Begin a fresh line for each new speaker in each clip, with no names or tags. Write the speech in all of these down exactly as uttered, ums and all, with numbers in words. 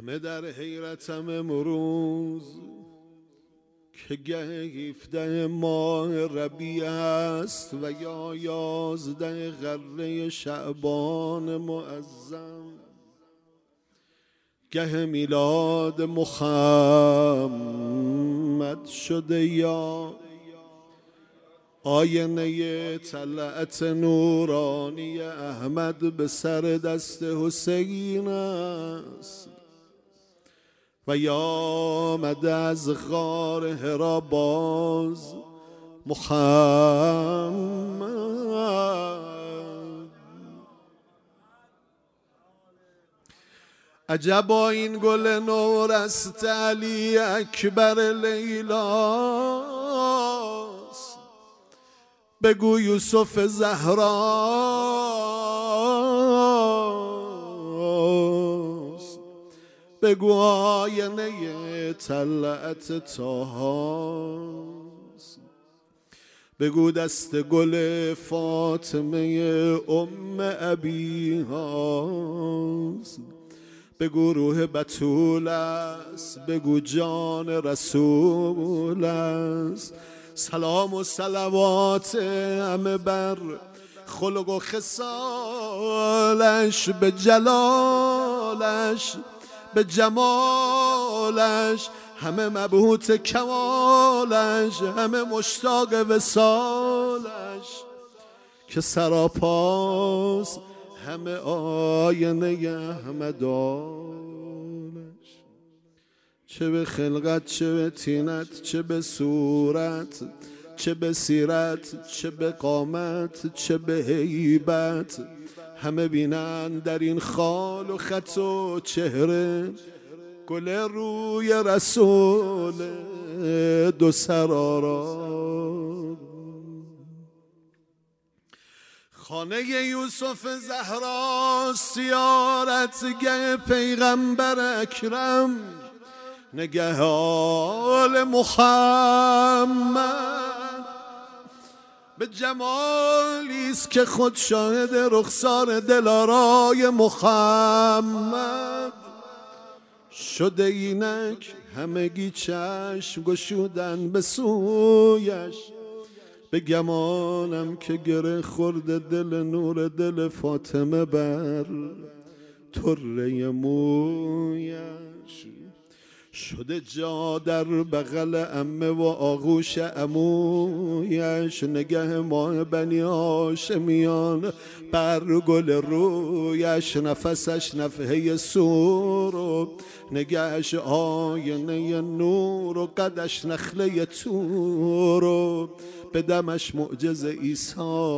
همه در حیرتم امروز که گهیفده ماه ربیع است و یا یازده غره شعبان معظم، گه میلاد محمد شده یا آینه طلعت نورانی احمد به سر دست حسین است و یا آمده از غار حرا باز محمد. عجبا این گل نور است علی اکبر لیلاست، بگو یوسف زهراست، بگو آینه طلعت طاهاست، بگو دست گل فاطمه ام ابی هاست، بگو روح بتول است، بگو جان رسول است. سلام و صلوات همه بر خلق و خصالش، به جلالش به جمالش، همه مبهوت کمالش، همه مشتاق وصالش که سراپاس همه آینه احمدانش. چه به خلقت چه به طینت، چه به صورت چه به سیرت، چه به قامت چه به هیبت، همه بینند در این خال و خط و چهره گل روی رسول دو سرآرا. خانه یوسف زهرا زیارتگه پیغمبر اکرم، نگه آل محمد به جمالیست که خود شاهد رخسار دلارای محمد شده. اینک همگی چشم گشودن به سویش، به گمانم که گره خورده دل نور دل فاطمه بر طره مویش، شده جا در بغل عمه و آغوش عمویش، نگه ماه بنی هاشمیان بر گل رویش، نفسش نفحه سور و نگهش آینه نور و قدش نخله تور و به دمش معجز عیسی،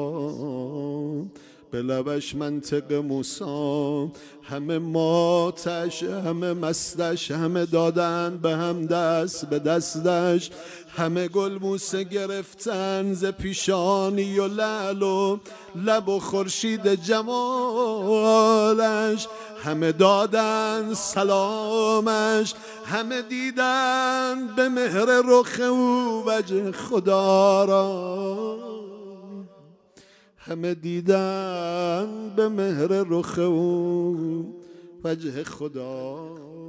به لبش منطق موسی. همه ماتش همه مستش، همه دادن به هم دست به دستش، همه گل بوسه گرفتن ز پیشانی و لعل و لب و خورشید جمالش، همه دادن سلامش، همه دیدن به مهر رخ او وجه خدا را، همه دیدن به مهر رخ او وجه خدا.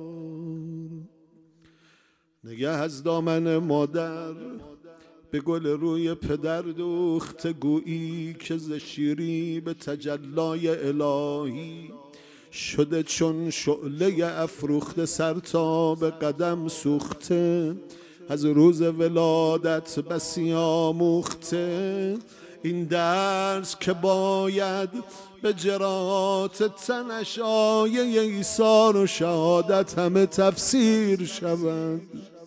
نگه از دامن مادر به گل روی پدر دوخته، گویی که ز شیری به تجلای الهی شده چون شعله افروخته، سر تا به قدم سوخته، از روز ولادت بسی آموخته. این درس که باید به جرات تنش آیه عیسی و شهادت همه تفسیر شود،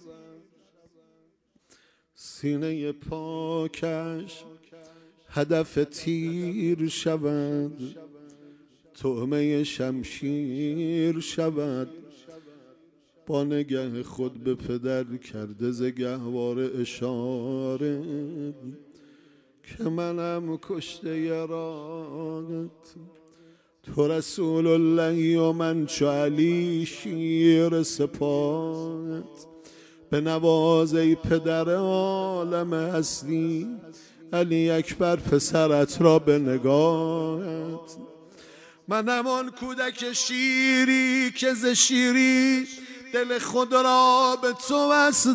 سینه پاکش هدف تیر شود، طعمه شمشیر شود. با نگه خود به پدر کرده ز گهواره اشاره، که منم کشته یارات، تو رسول الله و من چو علی شیر سپاهت. به نواز ای پدر عالم هستی، علی اکبر پسرت را به نگاهت. منم آن کودک شیری که ز شیری دل خود را به تو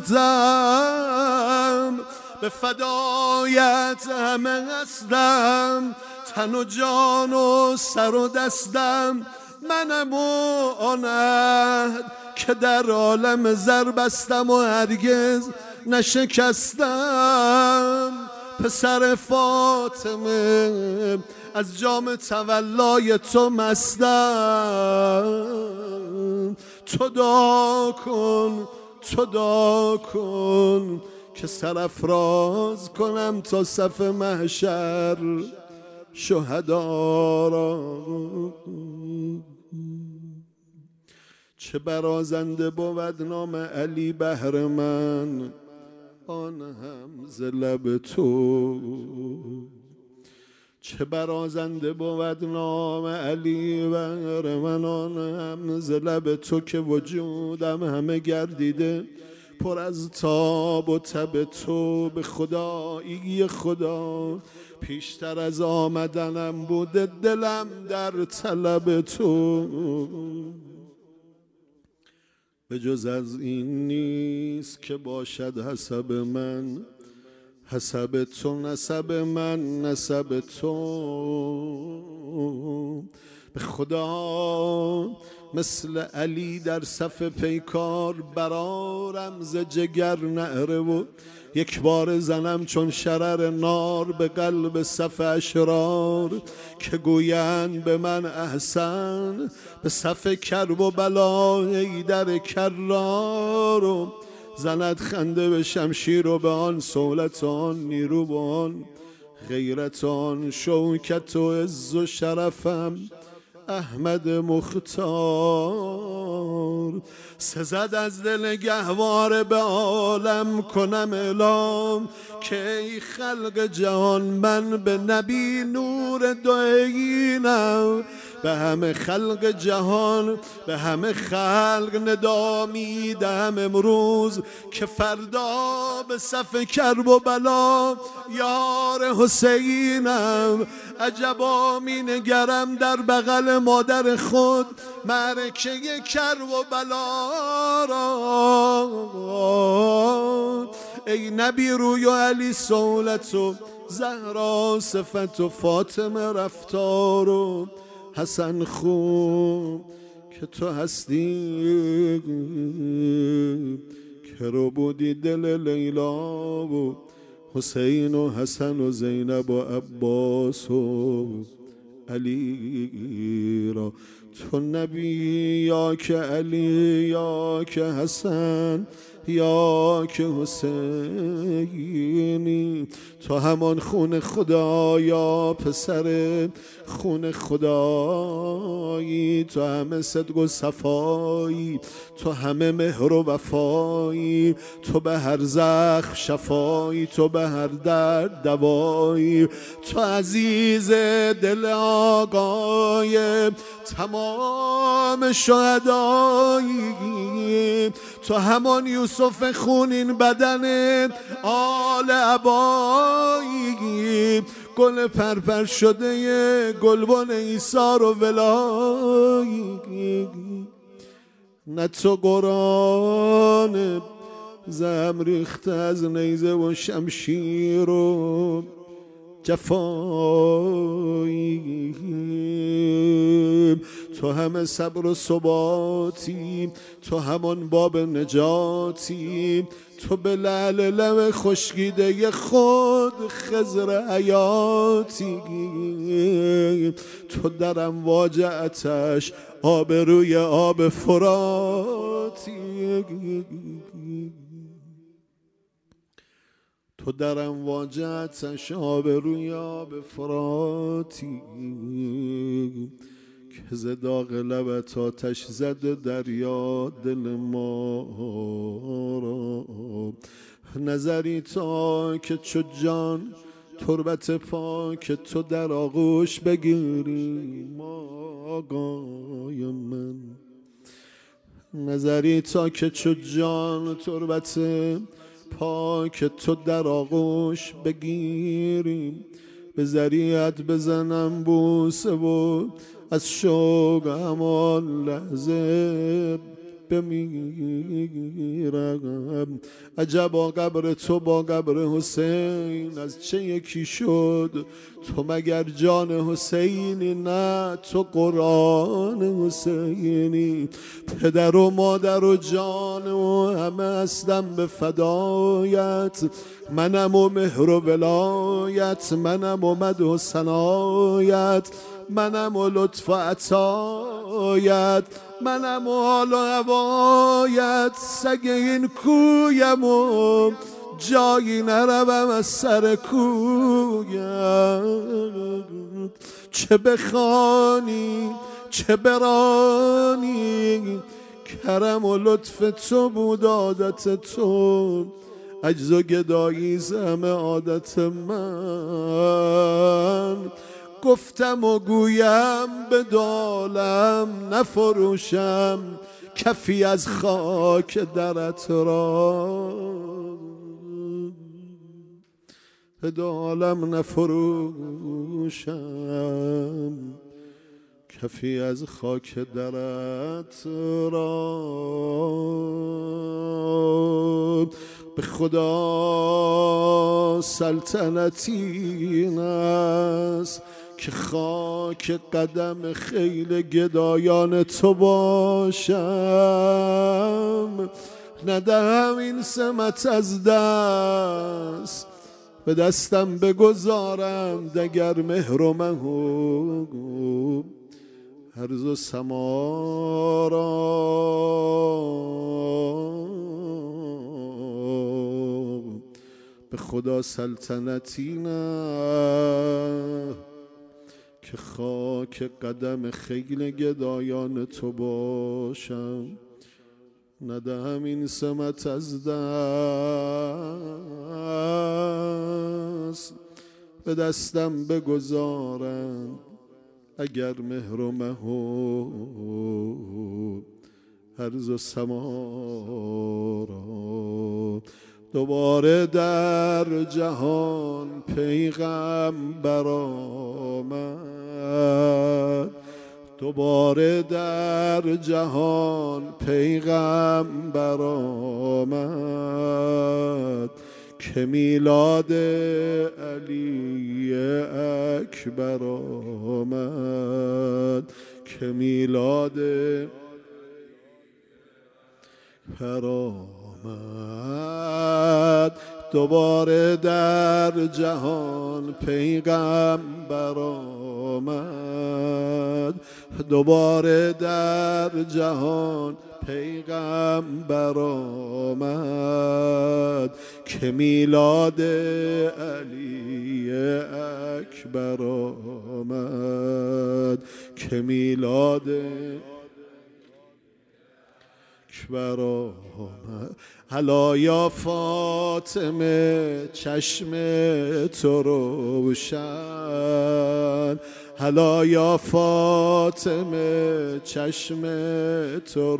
بستم، به فدایت همه هستم، تن و جان و سر و دستم. منم آن عهد که در عالم زر بستم و هرگز نشکستم. پسر فاطمه از جام تولای تو مستم. تو دعا کن، تو دعا کن که سرافراز کنم تا صف محشر شهدا را. چه برازنده بود نام علی بهر من، آن هم ز لب تو. چه برازنده بود نام علی بهر من، آن هم ز لب تو، که وجودم همه گردیده پر از تاب و تب تو. به خدایی خدا پیشتر از آمدنم بوده دلم در طلب تو. به جز از این نیست که باشد حسب من، حسب تو نسب من نسب تو. به خدا مثل علی در صف پیکار برارم ز جگر نعره و یک بار زنم چون شرر نار به قلب صف اشرار، که گویند به من احسن به صف کرب و بلای در کرار. و زند خنده به شمشیر و به آن صولت آن نیرو و آن غیرت آن شوکت و عز و شرفم احمد مختار. سزد از دل گهواره به عالم کنم اعلام، که ای خلق جهان من به نبی نور دوینم. به همه خلق جهان به همه خلق ندا میدم امروز، که فردا به صف کرب و بلا یار حسینم. عجبا می نگرم در بغل مادر خود معرکه کرب و بلا را. ای نبی روی و علی صولت و زهرا صفت و فاطمه رفتار و حسن خون که تو هستی، که رو بودی دل لیلا و حسین و حسن و زینب و عباس و علی را. تو نبی یا که علی یا که حسن یا که حسینی، تو همان خون خدا یا پسر خون خدایی. تو همه صدق و صفایی، تو همه مهر و وفایی، تو به هر زخم شفایی، تو به هر درد دوایی. تو عزیز دل آقای تمام شهدایی، تو همان یوسف خونین بدن آل عبایی. گل پرپر شده گلبن ایثار و ولایی. نه تو قرآن زم ریخته از نیزه و شمشیر و جفایی. تو همه صبر و ثباتی، تو همان باب نجاتی. تو به لعل لب خشکیده خود خضر حیاتی. تو در امواج آتش آب روی آب فراتی. تو در امواج آتش آب روی آب فراتی، که ز داغ لبت آتش زده دریا دل ما را. نظری تا که چو جان تربت پاک تو در آغوش بگیریم آقای من. نظری تا که چو جان تربت پاک تو در آغوش بگیریم، به ذریعت بزنم بوسه و از شوق همان لحظه بمیرم. عجبا قبر تو با قبر حسین از چه یکی شد؟ تو مگر جان حسینی؟ نه تو قرآن حسینی. پدر و مادر و جان و همه هستم به فدایت. منم و مهر و ولایت، منم و مدح و ثنایت، منم و لطف و عطایت، منم و حال و هوایت. سگ این کویم و جایی نروم از سر کویت. چه بخوانی چه برانی، کرم و لطف تو بود عادت تو. عجز و گدایی همه عادت من. گفتم و گویم به دالم نفروشم، کفی از خاک درت را. به دالم نفروشم، کفی از خاک درت را. به خدا سلطنتی است که خاک قدم خیل گدایان تو باشم. ندهم این سمت از دست، به دستم بگذارم دگر مهر و مهو هرز و سما را. به خدا سلطنتی نه که خاک قدم خیل گدایان تو باشم. ندهم این سمت از دست، به دستم بگذارم اگر مهر و مهو هرز و سما را. دوباره در جهان پیغمبر آمد، دوباره در جهان پیغمبر آمد که میلاد علی اکبر آمد، که میلاد اکبر آمد. دوباره در جهان پیغمبر آمد، دوباره در جهان پیغمبر آمد که میلاد علی اکبر آمد، که میلاد اکبر آمد. هلا یا فاطمه چشم تو روشن، هلا یا فاطمه چشم تو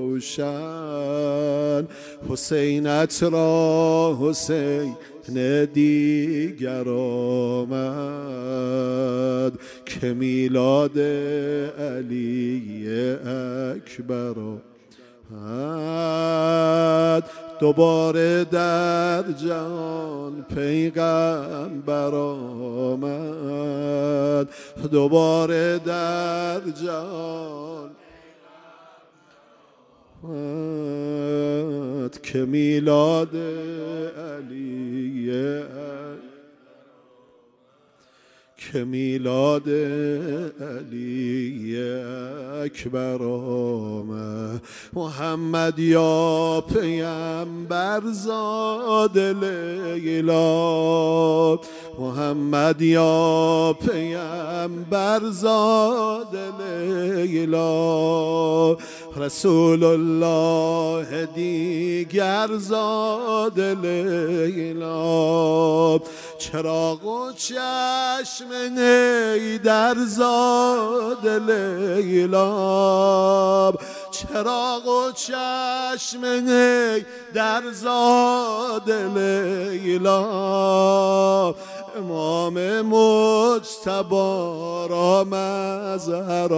روشن. حسینت را حسین دیگر آمد که میلاد علی اکبر آمد. دوباره در جهان پیغمبر آمد، دوباره در جهان آمد که میلاد علی که میلاد علی اکبر آمد. محمد یا پیامبر زاد لیلا، محمد یا پیامبر زاد لیلا. رسول الله دیگر زاد لیلا. چراغ و چشم نی در زاد لیلا، چراغ و چشم نی در زاد لیلا. امام مجتبی را مظهر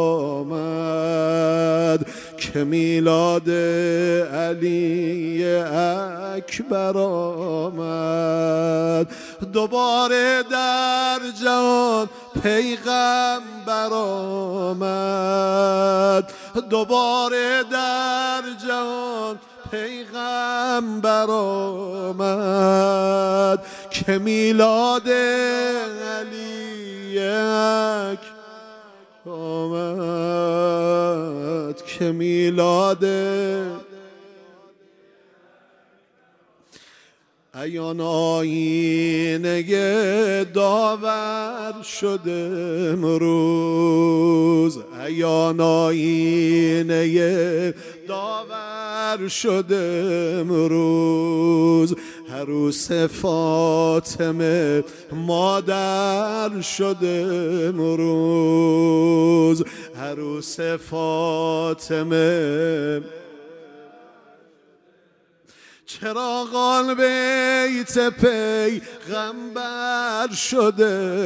آمد که میلاد علی اکبر آمد. دوباره در جهان پیغمبر آمد، دوباره در جهان پیغمبر آمد که میلاد علی اکبر آمد، که میلاد ایان آینه داور شده امروز، ایان آینه داور شده امروز. عروس فاطمه مادر شده امروز، عروس فاطمه چراغان بیت پیغمبر شده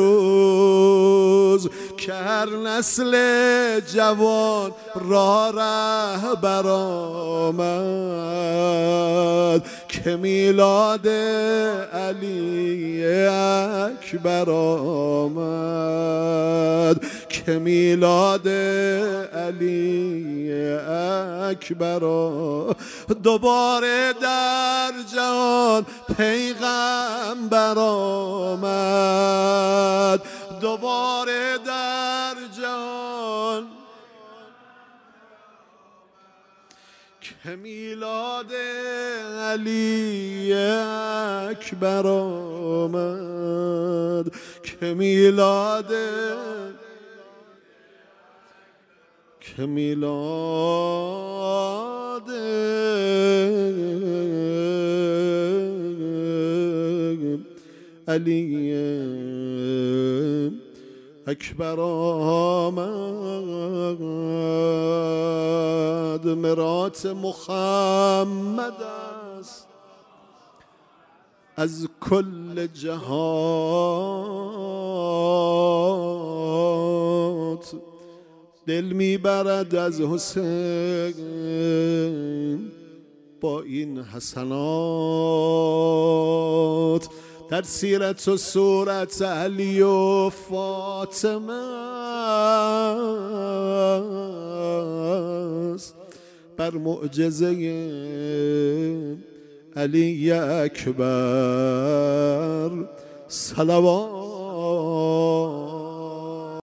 امروز که هر نسل جوان را رهبر آمد که میلاد علی اکبر آمد، که میلاد علی اکبر آمد. دوباره در جهان پیغمبر آمد، دوباره در جهان که میلاد علی اکبر آمد، که میلاد که میلاد علی اکبر آمد. مرات محمد است از کل جهات، دل میبرد از حسین با این حسنات. در سیرت و صورت علی و فاطمه است، بر معجزه علی اکبر صلوات.